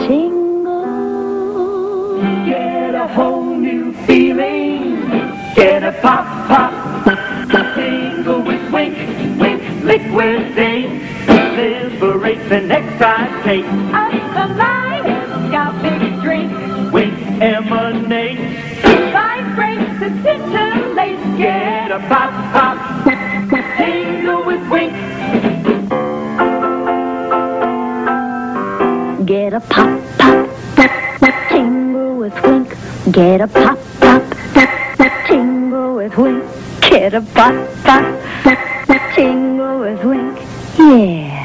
tingle. Get a whole new feeling. Get a pop, pop, tingle with Wink, Wink liquidate. Liberates and excites. Up the microscopic drink. Wink emanates. Vibrates and scintillates. Get a pop, pop, tingle with Wink. Get a pop, pop, tingle with Wink. Get a pop, pop, tingle with Wink. Get a pop, pop, tingle with Wink. Yeah.